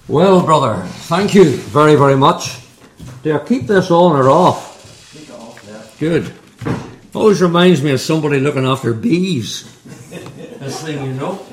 Well, brother, thank you very, very much. Do I keep this on or off? Keep it off, yeah. Good. Always reminds me of somebody looking after bees. This thing, you know.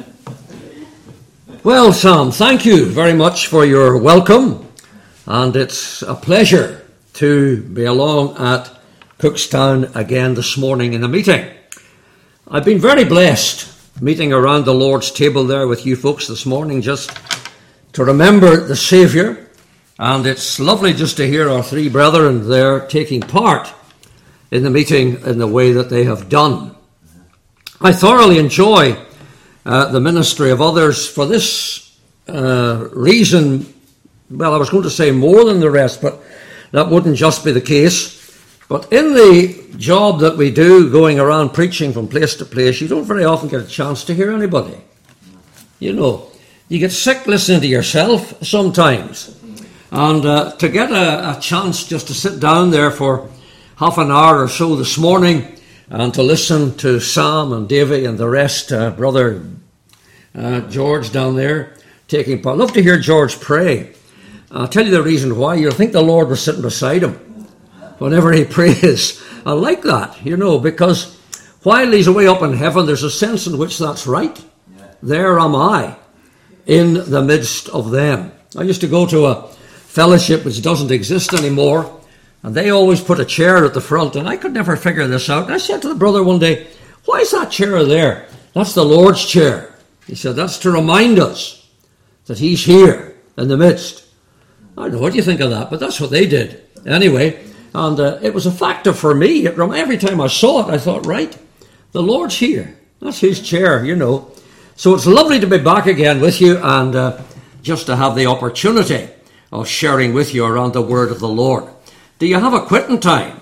Well, Sam, thank you very much for your welcome. And it's a pleasure to be along at Cookstown again this morning in the meeting. I've been very blessed meeting around the Lord's table there with you folks this morning, just to remember the Saviour. And it's lovely just to hear our three brethren there taking part in the meeting in the way that they have done. I thoroughly enjoy the ministry of others for this reason. Well, I was going to say more than the rest, but that wouldn't just be the case. But in the job that we do, going around preaching from place to place, you don't very often get a chance to hear anybody. You know, you get sick listening to yourself sometimes. And to get a chance just to sit down there for half an hour or so this morning and to listen to Sam and Davy and the rest, Brother George down there taking part. I'd love to hear George pray. I'll tell you the reason why. You'll think the Lord was sitting beside him whenever he prays. I like that, you know, because while he's away up in heaven, there's a sense in which that's right. There am I in the midst of them. I used to go to a fellowship which doesn't exist anymore, and they always put a chair at the front, and I could never figure this out. And I said to the brother one day, why is that chair there? That's the Lord's chair. He said, that's to remind us that he's here in the midst. I don't know what you think of that, but that's what they did. Anyway, and it was a factor for me. Every time I saw it, I thought, right, the Lord's here. That's his chair, you know. So it's lovely to be back again with you and just to have the opportunity of sharing with you around the word of the Lord. Do you have a quitting time?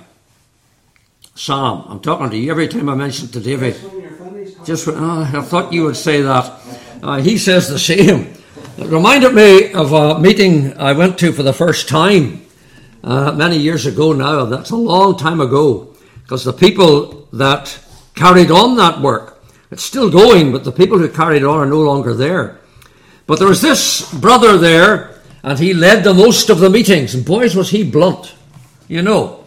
Sam, I'm talking to you every time I mention to David. I thought you would say that. He says the same. It reminded me of a meeting I went to for the first time many years ago now. That's a long time ago, because the people that carried on that work, it's still going, but the people who carried it on are no longer there. But there was this brother there, and he led the most of the meetings, and boys was he blunt. You know,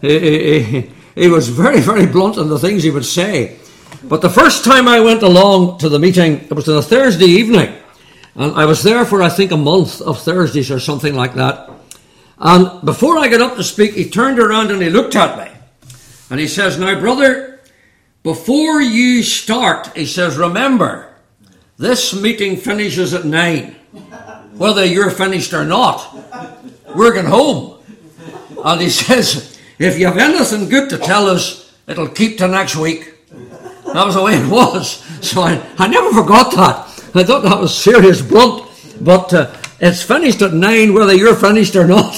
he was very, very blunt in the things he would say. But the first time I went along to the meeting, it was on a Thursday evening. And I was there for, I think, a month of Thursdays or something like that. And before I got up to speak, he turned around and he looked at me. And he says, now, brother, before you start, he says, remember, this meeting finishes at 9. Whether you're finished or not, we're going home. And he says, if you have anything good to tell us, it'll keep to next week. That was the way it was. So I never forgot that. I thought that was serious blunt. But it's finished at 9, whether you're finished or not.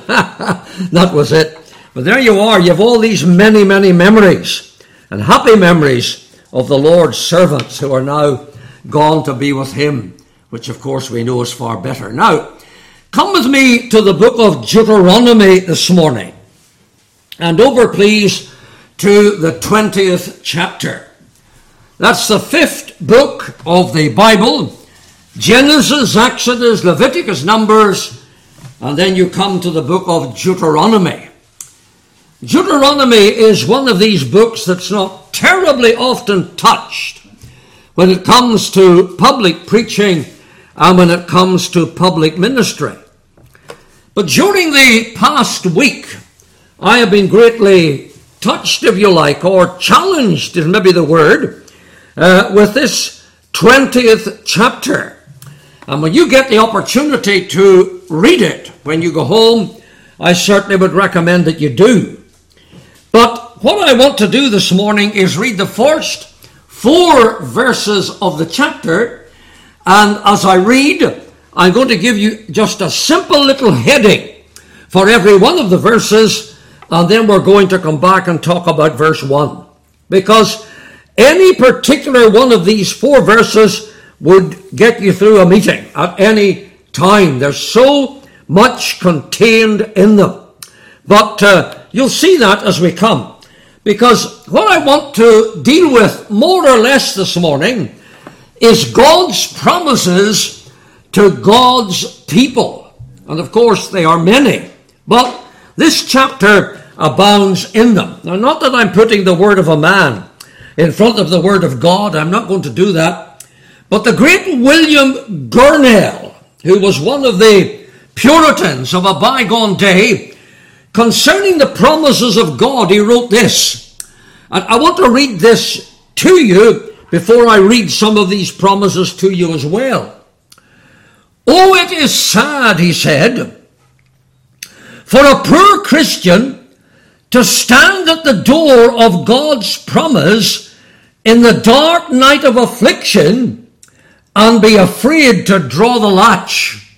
That was it. But there you are. You have all these many, many memories. And happy memories of the Lord's servants who are now gone to be with him, which of course we know is far better. Now, come with me to the book of Deuteronomy this morning. And over, please, to the 20th chapter. That's the 5th book of the Bible. Genesis, Exodus, Leviticus, Numbers, and then you come to the book of Deuteronomy. Deuteronomy is one of these books that's not terribly often touched when it comes to public preaching and when it comes to public ministry. But during the past week, I have been greatly touched, if you like, or challenged is maybe the word, with this 20th chapter. And when you get the opportunity to read it when you go home, I certainly would recommend that you do. But what I want to do this morning is read the first 4 verses of the chapter. And as I read, I'm going to give you just a simple little heading for every one of the verses. And then we're going to come back and talk about verse 1. Because any particular one of these 4 verses would get you through a meeting at any time. There's so much contained in them. But you'll see that as we come. Because what I want to deal with more or less this morning is God's promises to God's people. And of course, they are many. But this chapter abounds in them. Now, not that I'm putting the word of a man in front of the word of God. I'm not going to do that. But the great William Gurnall, who was one of the Puritans of a bygone day, concerning the promises of God, he wrote this. And I want to read this to you before I read some of these promises to you as well. Oh, it is sad, he said, for a poor Christian to stand at the door of God's promise in the dark night of affliction and be afraid to draw the latch.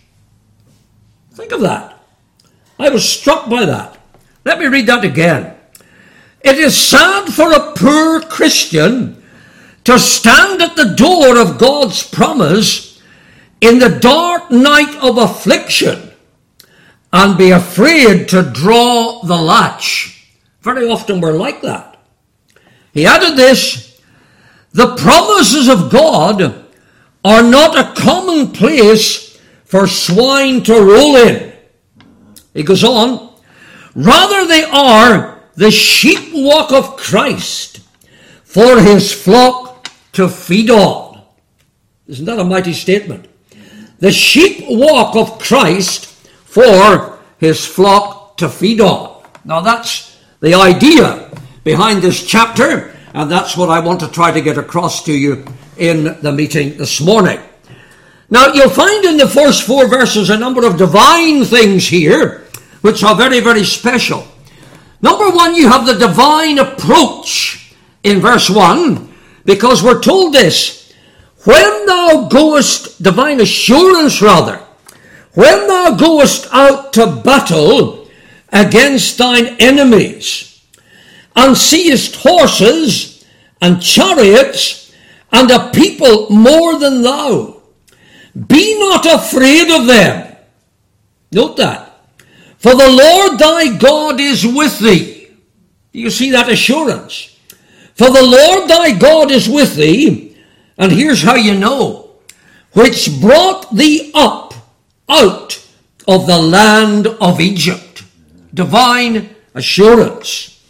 Think of that. I was struck by that. Let me read that again. It is sad for a poor Christian to stand at the door of God's promise in the dark night of affliction and be afraid to draw the latch. Very often we're like that. He added this, the promises of God are not a common place for swine to roll in. He goes on, rather they are the sheepwalk of Christ for his flock to feed on. Isn't that a mighty statement? The sheepwalk of Christ for his flock to feed on. Now that's the idea behind this chapter, and that's what I want to try to get across to you in the meeting this morning. Now you'll find in the first 4 verses a number of divine things here, which are very, very special. Number 1, you have the divine approach in verse 1, because we're told this, when thou goest, divine assurance rather, when thou goest out to battle against thine enemies, and seest horses and chariots and a people more than thou, be not afraid of them. Note that. For the Lord thy God is with thee. You see that assurance. For the Lord thy God is with thee, and here's how you know, which brought thee up out of the land of Egypt. Divine assurance.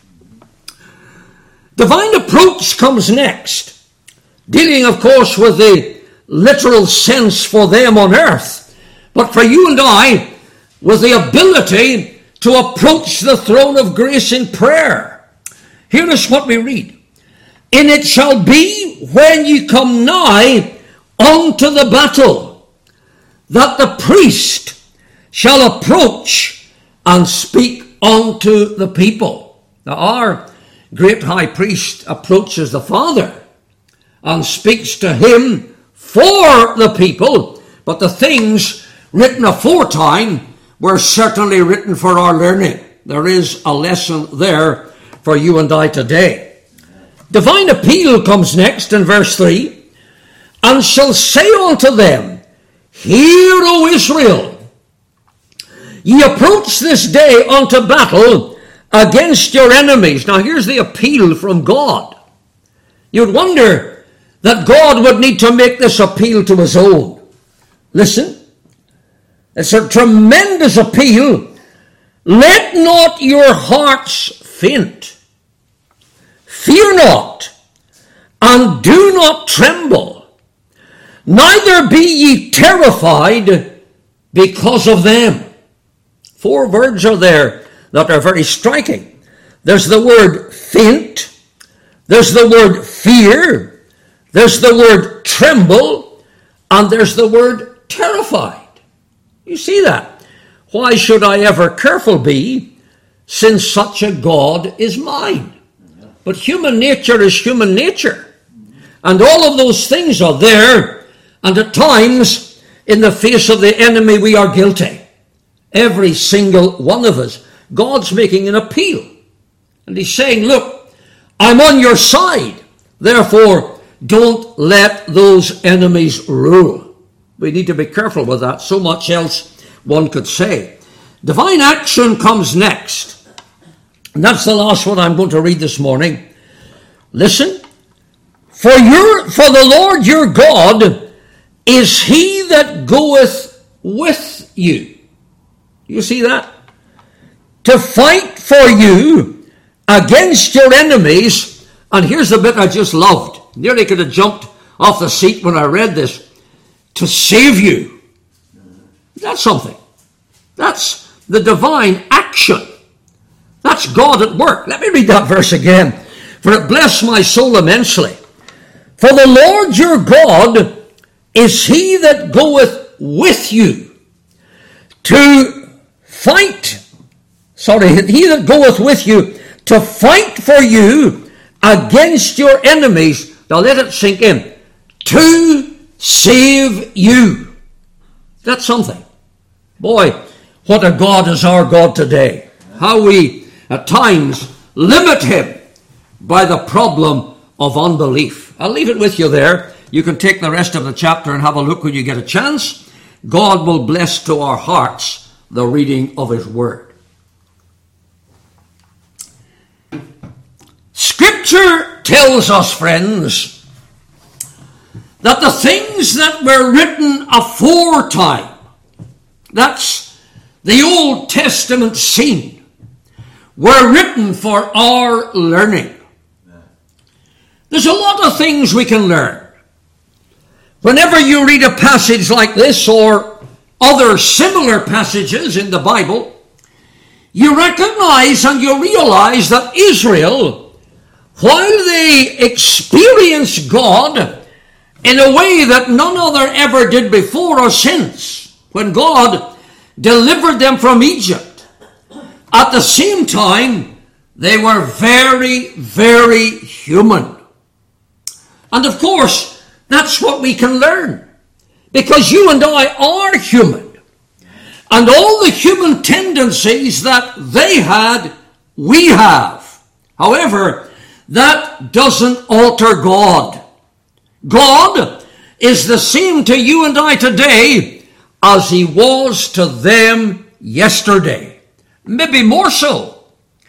Divine approach comes next, dealing of course with the literal sense for them on earth, but for you and I, with the ability to approach the throne of grace in prayer. Here is what we read. And it shall be when ye come nigh unto the battle, that the priest shall approach and speak unto the people. Now our great high priest approaches the Father and speaks to him for the people, but the things written aforetime were certainly written for our learning. There is a lesson there for you and I today. Divine appeal comes next in verse 3. And shall say unto them, Hear, O Israel, ye approach this day unto battle against your enemies. Now here's the appeal from God. You'd wonder that God would need to make this appeal to his own. Listen. It's a tremendous appeal. Let not your hearts faint. Fear not, and do not tremble. Neither be ye terrified because of them. 4 words are there that are very striking. There's the word faint. There's the word fear. There's the word tremble. And there's the word terrified. You see that? Why should I ever careful be, since such a God is mine? But human nature is human nature. And all of those things are there. And at times, in the face of the enemy, we are guilty. Every single one of us. God's making an appeal. And he's saying, look, I'm on your side. Therefore, don't let those enemies rule. We need to be careful with that. So much else one could say. Divine action comes next. And that's the last one I'm going to read this morning. Listen. For the Lord your God is he that goeth with you. You see that? To fight for you against your enemies. And here's the bit I just loved. Nearly could have jumped off the seat when I read this. To save you. That's something. That's the divine action. That's God at work. Let me read that verse again. For it blessed my soul immensely. For the Lord your God is he that goeth with you to fight. He that goeth with you to fight for you against your enemies. Now let it sink in. To save you. That's something. Boy, what a God is our God today. How we at times limit him by the problem of unbelief. I'll leave it with you there. You can take the rest of the chapter and have a look when you get a chance. God will bless to our hearts the reading of his word. Scripture tells us, friends, that the things that were written aforetime, that's the Old Testament scene, were written for our learning. There's a lot of things we can learn. Whenever you read a passage like this or other similar passages in the Bible, you recognize and you realize that Israel, while they experienced God in a way that none other ever did before or since, when God delivered them from Egypt, at the same time, they were very, very human. And of course, that's what we can learn. Because you and I are human. And all the human tendencies that they had, we have. However, that doesn't alter God. God is the same to you and I today as he was to them yesterday. Maybe more so.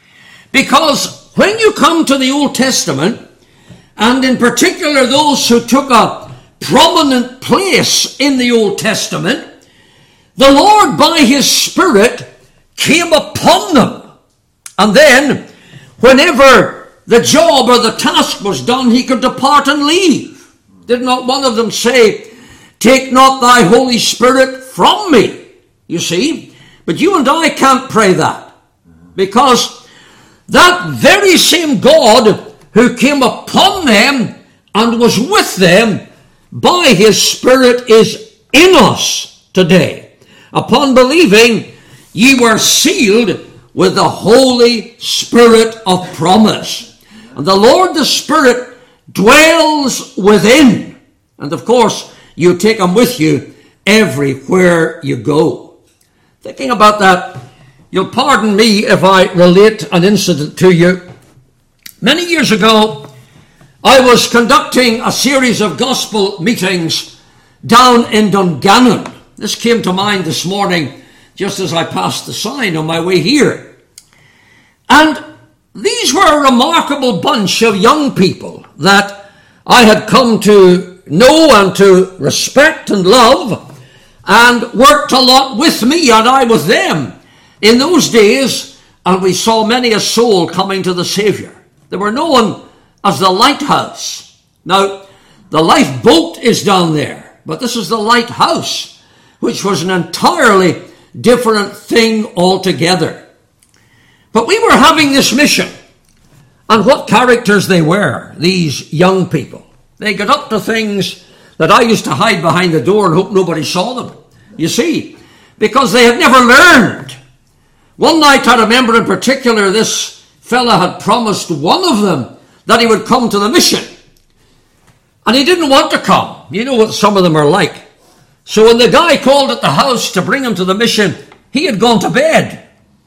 Because when you come to the Old Testament, and in particular those who took a prominent place in the Old Testament, the Lord by his Spirit came upon them. And then, whenever the job or the task was done, he could depart and leave. Did not one of them say, "Take not thy Holy Spirit from me"? You see? But you and I can't pray that. Because that very same God who came upon them and was with them by his Spirit is in us today. Upon believing, ye were sealed with the Holy Spirit of promise. And the Lord the Spirit dwells within. And of course, you take him with you everywhere you go. Thinking about that, you'll pardon me if I relate an incident to you. Many years ago, I was conducting a series of gospel meetings down in Dungannon. This came to mind this morning just as I passed the sign on my way here. And these were a remarkable bunch of young people that I had come to know and to respect and love, and worked a lot with me and I with them in those days, and we saw many a soul coming to the Savior. They were known as the Lighthouse. Now, the lifeboat is down there, but this is the lighthouse, which was an entirely different thing altogether. But we were having this mission, and what characters they were, these young people. They got up to things that I used to hide behind the door and hope nobody saw them. You see, because they had never learned. One night I remember in particular, this fella had promised one of them that he would come to the mission. And he didn't want to come. You know what some of them are like. So when the guy called at the house to bring him to the mission, he had gone to bed.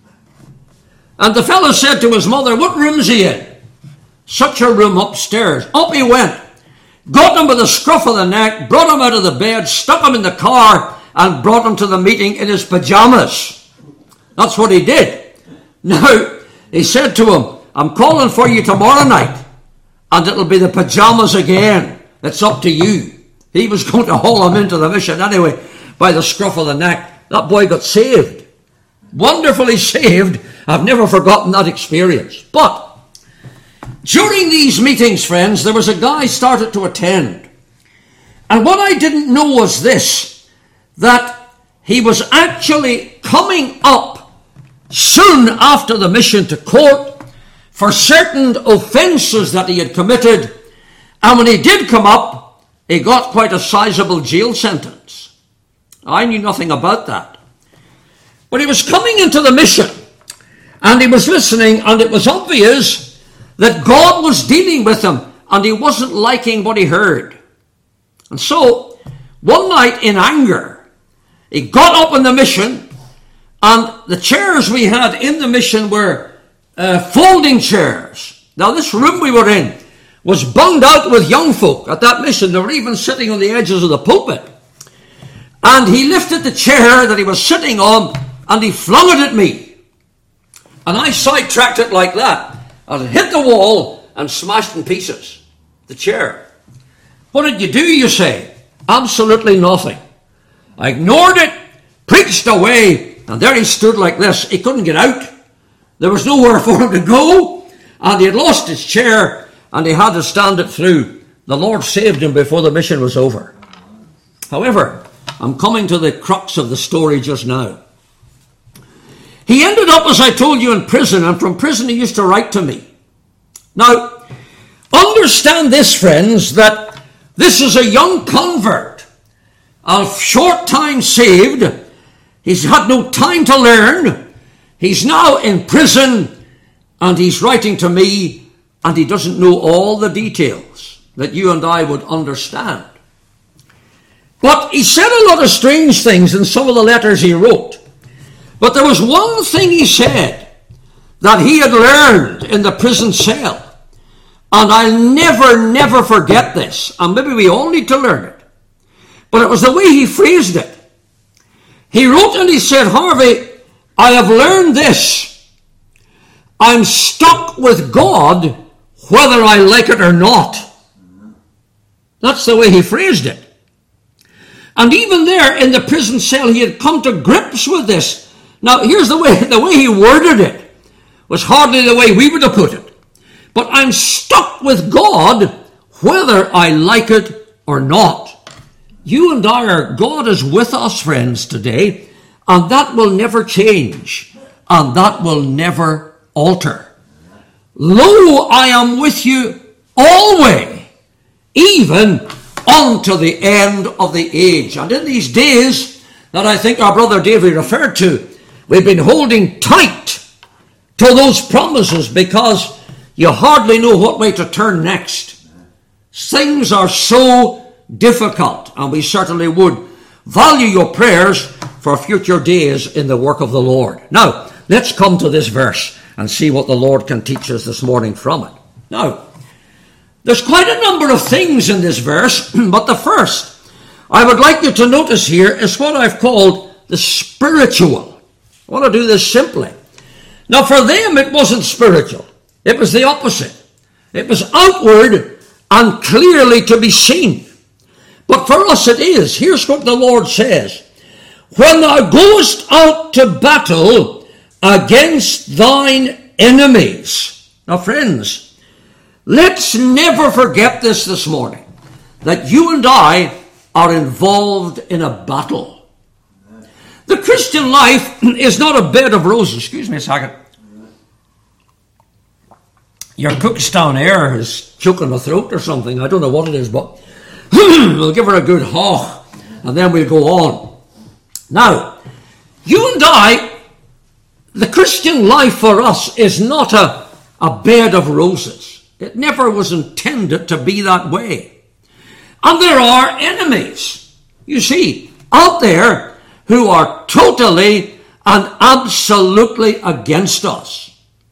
And the fellow said to his mother, "What room's he in?" "Such a room upstairs." Up he went, got him by the scruff of the neck, brought him out of the bed, stuck him in the car, and brought him to the meeting in his pajamas. That's what he did. Now, he said to him, "I'm calling for you tomorrow night, and it'll be the pajamas again. It's up to you." He was going to haul him into the mission anyway by the scruff of the neck. That boy got saved. Wonderfully saved. I've never forgotten that experience. But during these meetings, friends, there was a guy started to attend. And what I didn't know was this, that he was actually coming up soon after the mission to court for certain offences that he had committed. And when he did come up, he got quite a sizable jail sentence. I knew nothing about that. But he was coming into the mission, and he was listening, and it was obvious that God was dealing with him, and he wasn't liking what he heard. And so, one night in anger, he got up in the mission, and the chairs we had in the mission were folding chairs. Now, this room we were in was bunged out with young folk at that mission. They were even sitting on the edges of the pulpit. And he lifted the chair that he was sitting on, and he flung it at me. And I sidetracked it like that. And it hit the wall and smashed in pieces the chair. What did you do, you say? Absolutely nothing. I ignored it, preached away, and there he stood like this. He couldn't get out. There was nowhere for him to go, and he had lost his chair, and he had to stand it through. The Lord saved him before the mission was over. However, I'm coming to the crux of the story just now. He ended up, as I told you, in prison, and from prison he used to write to me. Now, understand this, friends, that this is a young convert, a short time saved. He's had no time to learn. He's now in prison, and he's writing to me, and he doesn't know all the details that you and I would understand. But he said a lot of strange things in some of the letters he wrote. But there was one thing he said that he had learned in the prison cell. And I'll never forget this. And maybe we all need to learn it. But it was the way he phrased it. He wrote and he said, Harvey, I have learned this. I'm stuck with God whether I like it or not. That's the way he phrased it. And even there in the prison cell, he had come to grips with this. Now, here's the way he worded it was hardly the way we would have put it. But I'm stuck with God whether I like it or not. You and I are, God is with us, friends, today, and that will never change, and that will never alter. Lo, I am with you always, even unto the end of the age. And in these days that I think our brother David referred to, we've been holding tight to those promises because you hardly know what way to turn next. Things are so difficult, and we certainly would value your prayers for future days in the work of the Lord. Now, let's come to this verse and see what the Lord can teach us this morning from it. Now, there's quite a number of things in this verse, but the first I would like you to notice here is what I've called the spiritual. I want to do this simply. Now, for them, it wasn't spiritual. It was the opposite. It was outward and clearly to be seen. But for us it is. Here's what the Lord says. When thou goest out to battle against thine enemies. Now, friends, let's never forget this morning, that you and I are involved in a battle. The Christian life is not a bed of roses. Excuse me a second. Your cook's down there is choking the throat or something. I don't know what it is, but we'll give her a good haw, and then we'll go on. Now, you and I, the Christian life for us is not a bed of roses. It never was intended to be that way. And there are enemies, you see, out there who are totally and absolutely against us.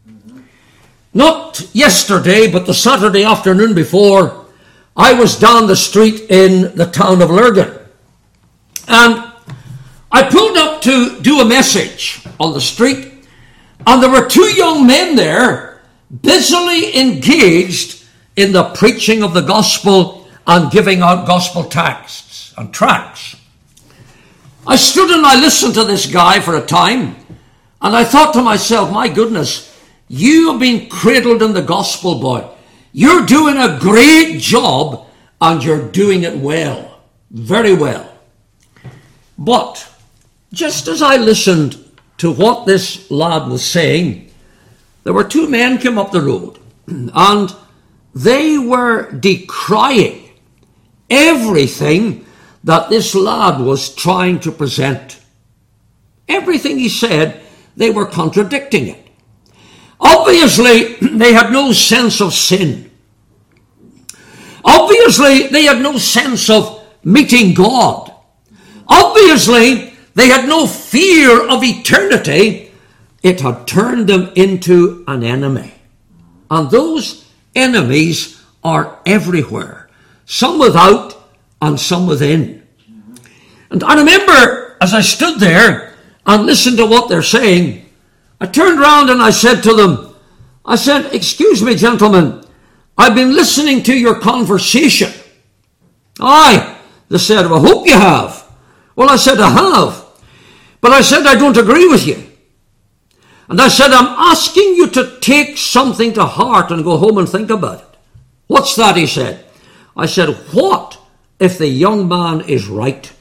Not yesterday, but the Saturday afternoon before, I was down the street in the town of Lurgan. And I pulled up to do a message on the street, and there were two young men there busily engaged in the preaching of the gospel and giving out gospel texts and tracts. I stood and I listened to this guy for a time, and I thought to myself, my goodness, you have been cradled in the gospel, boy. You're doing a great job, and you're doing it well, very well. But just as I listened to what this lad was saying, there were two men came up the road, and they were decrying everything that this lad was trying to present. Everything he said, they were contradicting it. Obviously, they had no sense of sin. Obviously, they had no sense of meeting God. Obviously, they had no fear of eternity. It had turned them into an enemy. And those enemies are everywhere. Some without and some within. And I remember as I stood there and listened to what they're saying, I turned around and I said to them, I said, excuse me, gentlemen, I've been listening to your conversation. Aye, they said, well, I hope you have. Well, I said, I have. But I said, I don't agree with you. And I said, I'm asking you to take something to heart and go home and think about it. What's that, he said. I said, what if the young man is right?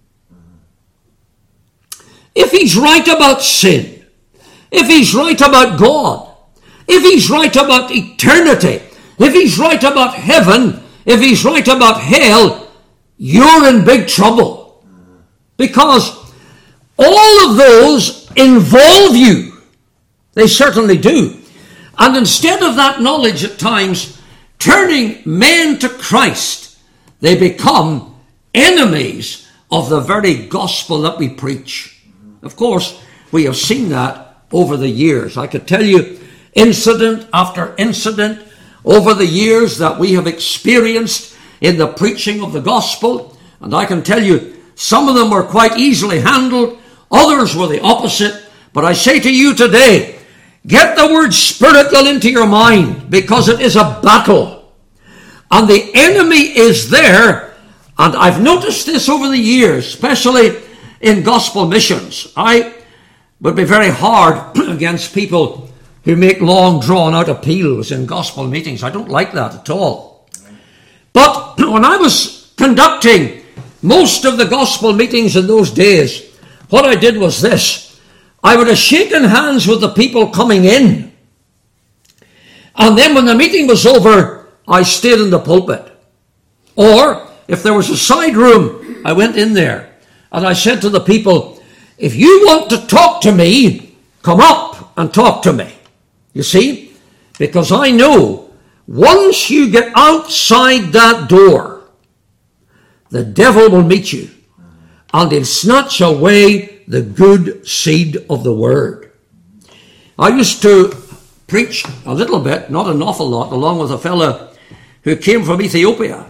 If he's right about sin, if he's right about God, if he's right about eternity, if he's right about heaven, if he's right about hell, you're in big trouble. Because all of those involve you. They certainly do. And instead of that knowledge at times turning men to Christ, they become enemies of the very gospel that we preach. Of course, we have seen that over the years. I could tell you incident after incident over the years that we have experienced in the preaching of the gospel. And I can tell you some of them were quite easily handled. Others were the opposite. But I say to you today, get the word spiritual into your mind, because it is a battle. And the enemy is there. And I've noticed this over the years, especially in gospel missions. I would be very hard against people who make long drawn out appeals in gospel meetings. I don't like that at all. But when I was conducting most of the gospel meetings in those days, what I did was this. I would have shaken hands with the people coming in. And then when the meeting was over, I stayed in the pulpit. Or if there was a side room, I went in there. And I said to the people, if you want to talk to me, come up and talk to me. You see? Because I know once you get outside that door, the devil will meet you. And he'll snatch away the good seed of the word. I used to preach a little bit, not an awful lot, along with a fellow who came from Ethiopia.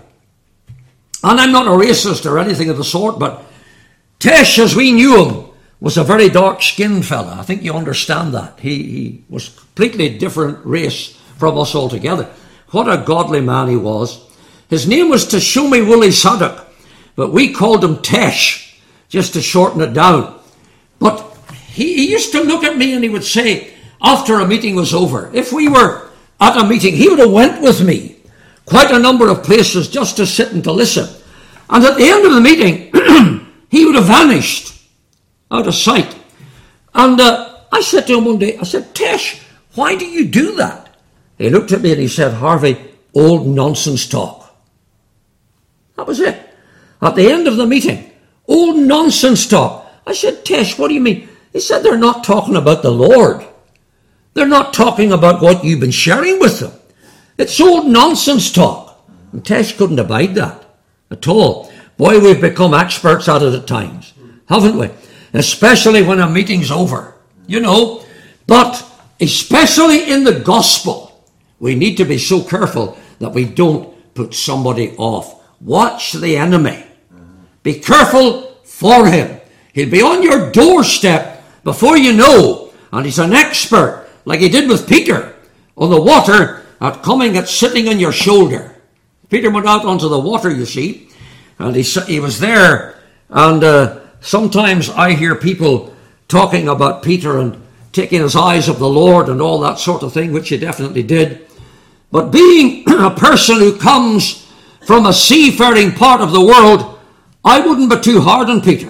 And I'm not a racist or anything of the sort, but Tesh, as we knew him, was a very dark-skinned fella. I think you understand that. He was a completely different race from us altogether. What a godly man he was. His name was Tashomi Wooly Sadok, but we called him Tesh, just to shorten it down. But he used to look at me and he would say, after a meeting was over, if we were at a meeting, he would have went with me quite a number of places just to sit and to listen. And at the end of the meeting, he would have vanished out of sight. And I said to him one day, I said, Tesh, why do you do that? He looked at me and he said, Harvey, old nonsense talk. That was it. At the end of the meeting, old nonsense talk. I said, Tesh, what do you mean? He said, they're not talking about the Lord. They're not talking about what you've been sharing with them. It's old nonsense talk. And Tesh couldn't abide that at all. Boy, we've become experts at it at times, haven't we? Especially when a meeting's over, you know. But especially in the gospel, we need to be so careful that we don't put somebody off. Watch the enemy. Be careful for him. He'll be on your doorstep before you know. And he's an expert, like he did with Peter, on the water at sitting on your shoulder. Peter went out onto the water, you see, and he was there. And sometimes I hear people talking about Peter and taking his eyes of the Lord and all that sort of thing, which he definitely did. But being a person who comes from a seafaring part of the world, I wouldn't be too hard on Peter.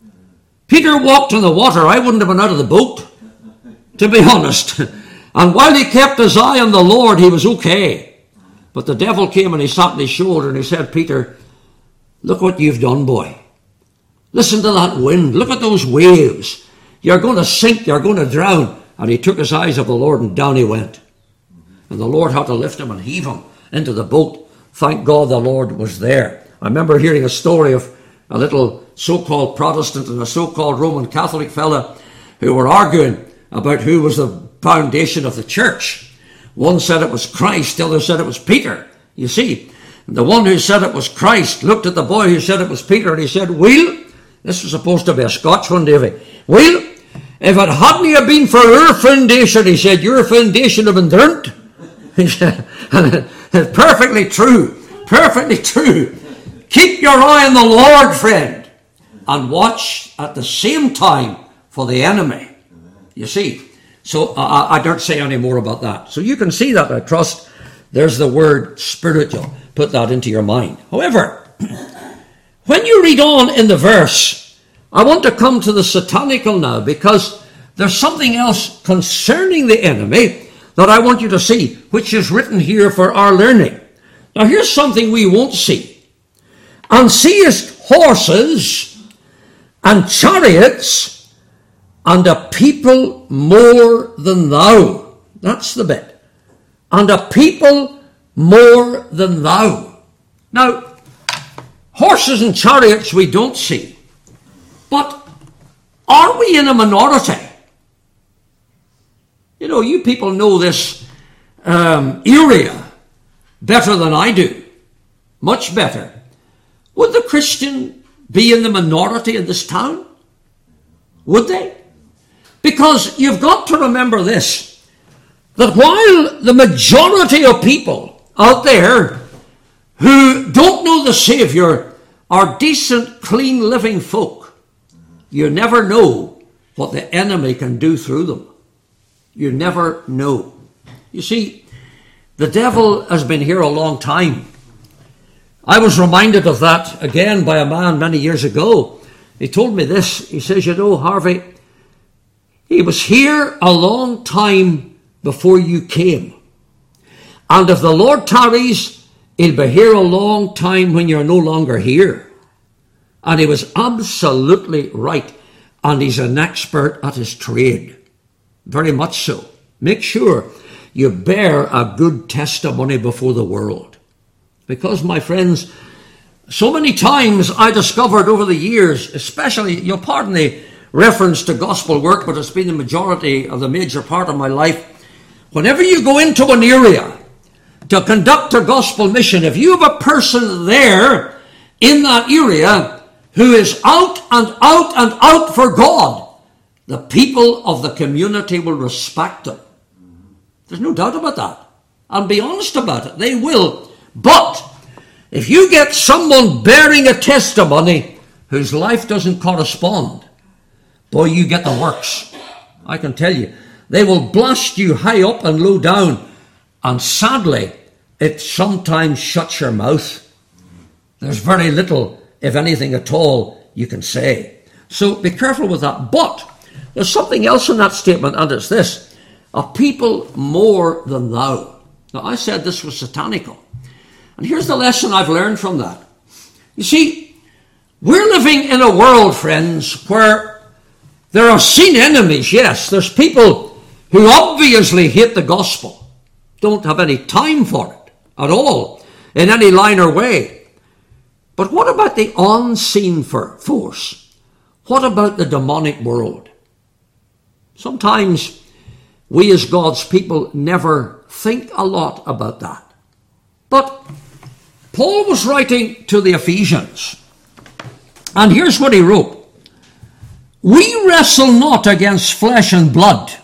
Peter walked on the water. I wouldn't have been out of the boat, to be honest. And while he kept his eye on the Lord, he was okay. But the devil came and he sat on his shoulder and he said, Peter, look what you've done, boy. Listen to that wind. Look at those waves. You're going to sink. You're going to drown. And he took his eyes of the Lord and down he went. And the Lord had to lift him and heave him into the boat. Thank God the Lord was there. I remember hearing a story of a little so-called Protestant and a so-called Roman Catholic fella who were arguing about who was the foundation of the church. One said it was Christ, the other said it was Peter. You see, the one who said it was Christ looked at the boy who said it was Peter and he said, well, this was supposed to be a Scotch one, Davy. Well, if it hadn't have been for your foundation, he said, your foundation would have been burnt. He said, and it's perfectly true. Perfectly true. Keep your eye on the Lord, friend, and watch at the same time for the enemy. You see, so I don't say any more about that. So you can see that, I trust. There's the word spiritual. Put that into your mind. However, when you read on in the verse, I want to come to the satanical now, because there's something else concerning the enemy that I want you to see, which is written here for our learning. Now here's something we won't see. And seest horses and chariots and a people more than thou. That's the bit. And a people more than thou. Now, horses and chariots we don't see. But are we in a minority? You know, you people know this area better than I do. Much better. Would the Christian be in the minority in this town? Would they? Because you've got to remember this, that while the majority of people out there who don't know the Saviour are decent, clean living folk, you never know what the enemy can do through them. You never know. You see, the devil has been here a long time. I was reminded of that again by a man many years ago. He told me this. He says, you know, Harvey, he was here a long time before you came. And if the Lord tarries, he'll be here a long time when you're no longer here. And he was absolutely right. And he's an expert at his trade. Very much so. Make sure you bear a good testimony before the world. Because, my friends, so many times I discovered over the years, especially, you'll pardon the reference to gospel work, but it's been the majority of the major part of my life. Whenever you go into an area to conduct a gospel mission, if you have a person there in that area who is out and out and out for God, the people of the community will respect them. There's no doubt about that. And be honest about it. They will. But if you get someone bearing a testimony whose life doesn't correspond, boy, you get the works. I can tell you. They will blast you high up and low down. And sadly, it sometimes shuts your mouth. There's very little, if anything at all, you can say. So be careful with that. But there's something else in that statement, and it's this. A people more than thou. Now, I said this was satanical. And here's the lesson I've learned from that. You see, we're living in a world, friends, where there are seen enemies, yes. There's people who obviously hate the gospel, don't have any time for it at all, in any line or way. But what about the unseen force? What about the demonic world? Sometimes we as God's people never think a lot about that. But Paul was writing to the Ephesians, and here's what he wrote. We wrestle not against flesh and blood.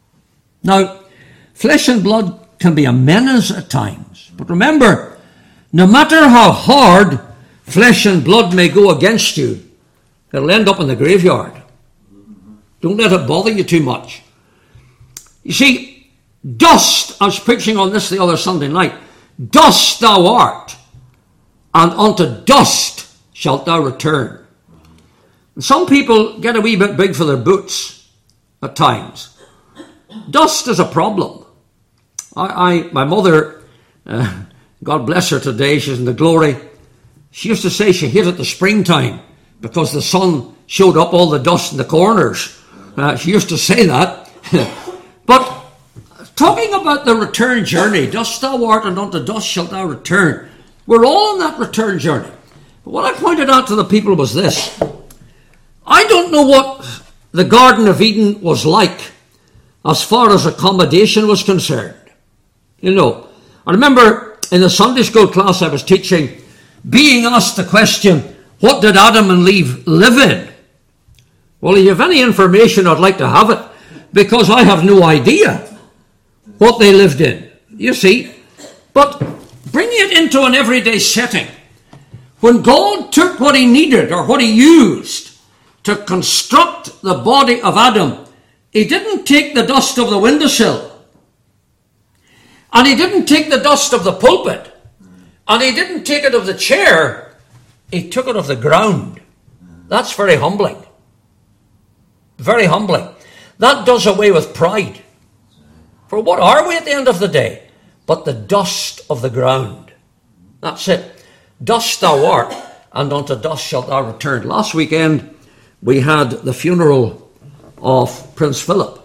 Now, flesh and blood can be a menace at times. But remember, no matter how hard flesh and blood may go against you, it'll end up in the graveyard. Don't let it bother you too much. You see, dust, I was preaching on this the other Sunday night, dust thou art, and unto dust shalt thou return. And some people get a wee bit big for their boots at times. Dust is a problem. My mother, God bless her today, she's in the glory, she used to say she hated the springtime because the sun showed up all the dust in the corners. She used to say that. But talking about the return journey, dust thou art and unto dust shalt thou return. We're all on that return journey. But what I pointed out to the people was this. I don't know what the Garden of Eden was like as far as accommodation was concerned. You know, I remember in the Sunday school class I was teaching, being asked the question, what did Adam and Eve live in? Well, if you have any information, I'd like to have it, because I have no idea what they lived in, you see. But bringing it into an everyday setting, when God took what he needed or what he used to construct the body of Adam, he didn't take the dust of the windowsill, and he didn't take the dust of the pulpit, and he didn't take it of the chair, he took it of the ground. That's very humbling. Very humbling. That does away with pride. For what are we at the end of the day? But the dust of the ground. That's it. Dust thou art, and unto dust shalt thou return. Last weekend, we had the funeral of Prince Philip.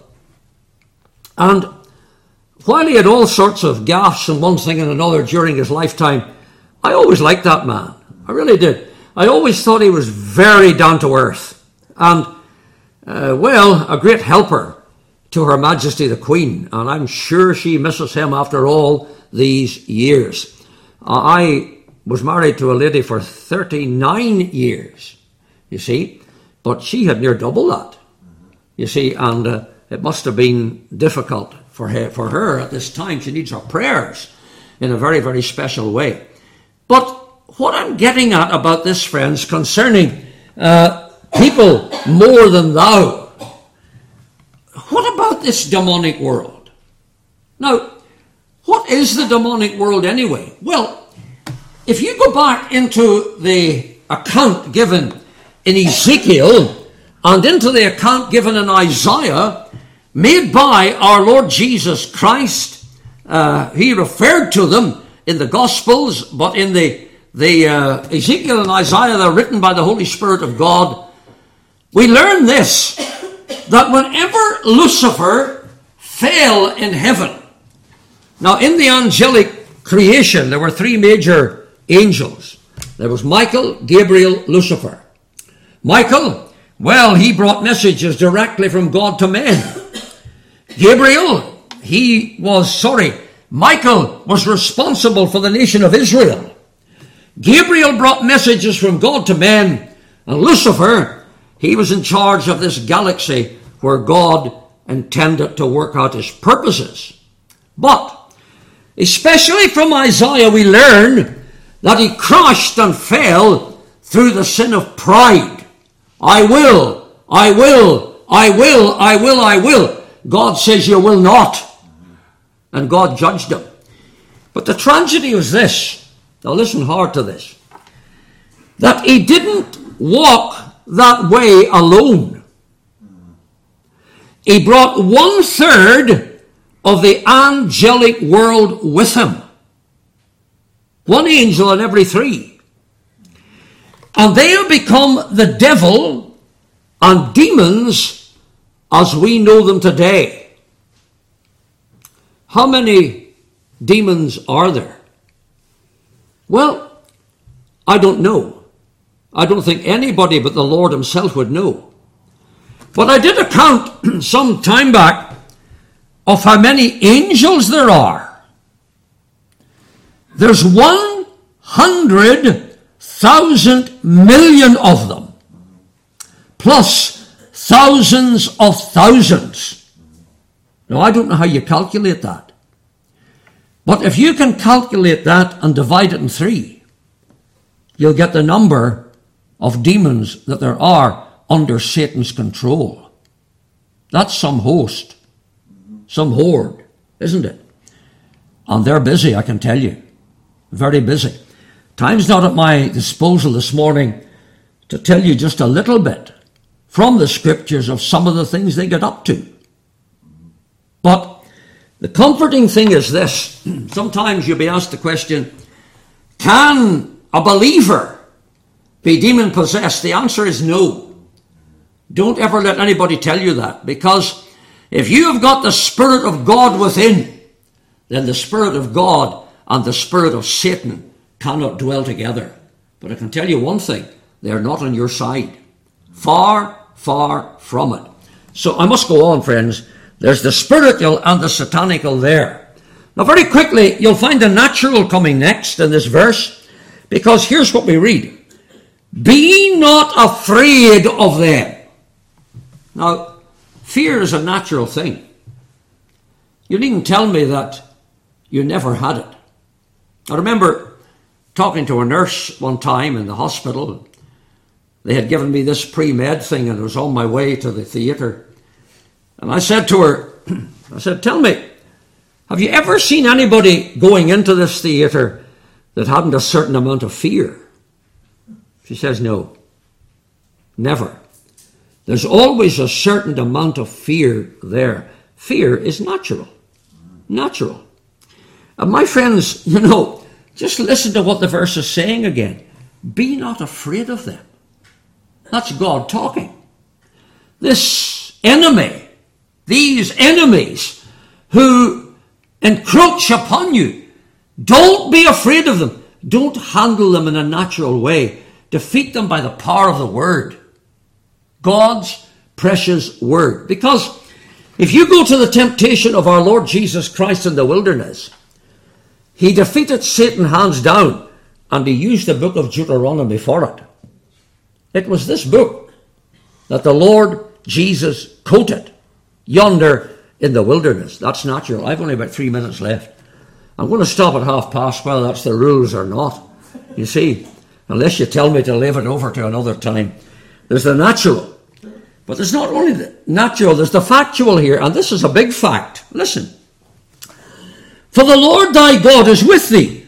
And while he had all sorts of gaffes and one thing and another during his lifetime, I always liked that man. I really did. I always thought he was very down to earth. And, a great helper to Her Majesty the Queen. And I'm sure she misses him after all these years. I was married to a lady for 39 years, you see. But she had near double that, you see. And it must have been difficult for her at this time. She needs our prayers in a very, very special way. But what I'm getting at about this, friends, concerning people more than thou, what about this demonic world? Now, what is the demonic world anyway? Well, if you go back into the account given in Ezekiel and into the account given in Isaiah, made by our Lord Jesus Christ, he referred to them in the Gospels, but in the Ezekiel and Isaiah, they're written by the Holy Spirit of God. We learn this, that whenever Lucifer fell in heaven, now in the angelic creation, there were three major angels. There was Michael, Gabriel, Lucifer. Michael, well, he brought messages directly from God to men. Michael was responsible for the nation of Israel. Gabriel brought messages from God to men, and Lucifer, he was in charge of this galaxy where God intended to work out his purposes. But, especially from Isaiah, we learn that he crashed and fell through the sin of pride. I will. God says you will not. And God judged him. But the tragedy was this. Now listen hard to this. That he didn't walk that way alone. He brought 1/3 of the angelic world with him. One angel in every three. And they have become the devil and demons as we know them today. How many demons are there? Well, I don't know. I don't think anybody but the Lord himself would know. But I did a count some time back of how many angels there are. There's 100,000 million of them, plus thousands of thousands. Now, I don't know how you calculate that. But if you can calculate that and divide it in 3, you'll get the number of demons that there are under Satan's control. That's some host, some horde, isn't it? And they're busy, I can tell you. Very busy. Time's not at my disposal this morning to tell you just a little bit from the scriptures of some of the things they get up to. But the comforting thing is this. Sometimes you'll be asked the question, can a believer be demon-possessed? The answer is no. Don't ever let anybody tell you that, because if you have got the Spirit of God within, then the Spirit of God and the spirit of Satan cannot dwell together. But I can tell you one thing, they are not on your side. Far, far from it. So I must go on, friends. There's the spiritual and the satanical there. Now very quickly, you'll find the natural coming next in this verse, because here's what we read. Be not afraid of them. Now, fear is a natural thing. You needn't tell me that you never had it. I remember talking to a nurse one time in the hospital. They had given me this pre-med thing, and I was on my way to the theatre. And I said to her, I said, tell me, have you ever seen anybody going into this theatre that hadn't a certain amount of fear? She says, no, never. There's always a certain amount of fear there. Fear is natural. Natural. And my friends, just listen to what the verse is saying again. Be not afraid of them. That's God talking. This enemy, these enemies who encroach upon you, don't be afraid of them. Don't handle them in a natural way. Defeat them by the power of the word. God's precious word. Because if you go to the temptation of our Lord Jesus Christ in the wilderness, he defeated Satan hands down, and he used the book of Deuteronomy for it. It was this book that the Lord Jesus quoted yonder in the wilderness. That's natural. I've only about 3 minutes left. I'm going to stop at past, whether that's the rules or not. You see, unless you tell me to leave it over to another time. There's the natural. But there's not only the natural, there's the factual here, and this is a big fact. Listen. For the Lord thy God is with thee.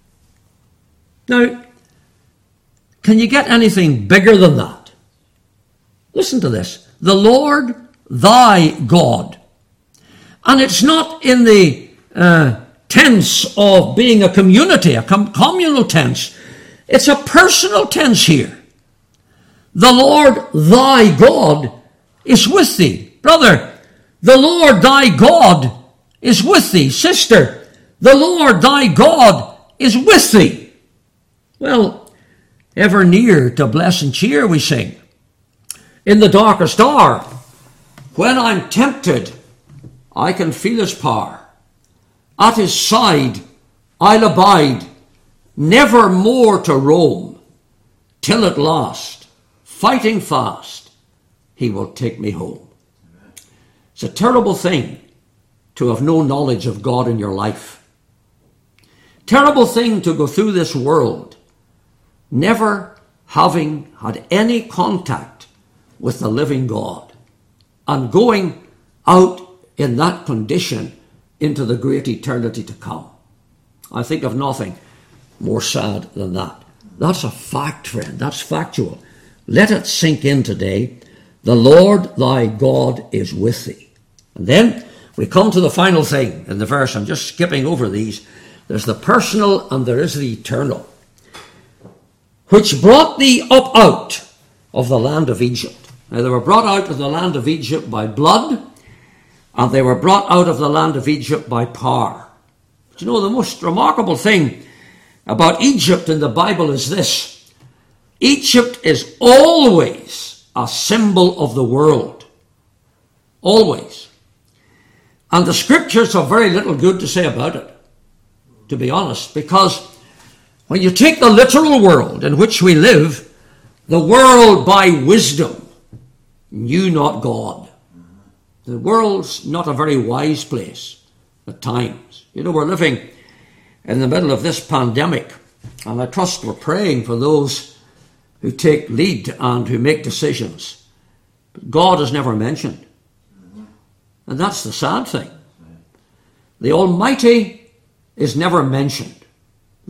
Now, can you get anything bigger than that? Listen to this. The Lord thy God. And it's not in the tense of being a community, a communal tense. It's a personal tense here. The Lord thy God is with thee. Brother, the Lord thy God is with thee. Sister, the Lord thy God is with thee. Well, ever near to bless and cheer, we sing. In the darkest hour, when I'm tempted, I can feel his power. At his side, I'll abide, never more to roam, till at last, fighting fast, he will take me home. It's a terrible thing to have no knowledge of God in your life. Terrible thing to go through this world never having had any contact with the living God and going out in that condition into the great eternity to come. I think of nothing more sad than that. That's a fact, friend. That's factual. Let it sink in today. The Lord thy God is with thee. And then we come to the final thing in the verse. I'm just skipping over these. There's the personal and there is the eternal. Which brought thee up out of the land of Egypt. Now they were brought out of the land of Egypt by blood, and they were brought out of the land of Egypt by power. But you know, the most remarkable thing about Egypt in the Bible is this. Egypt is always a symbol of the world. Always. And the scriptures have very little good to say about it, to be honest, because when you take the literal world in which we live, the world by wisdom knew not God. The world's not a very wise place at times. You know, we're living in the middle of this pandemic. And I trust we're praying for those who take lead and who make decisions. But God is never mentioned. And that's the sad thing. The Almighty is never mentioned.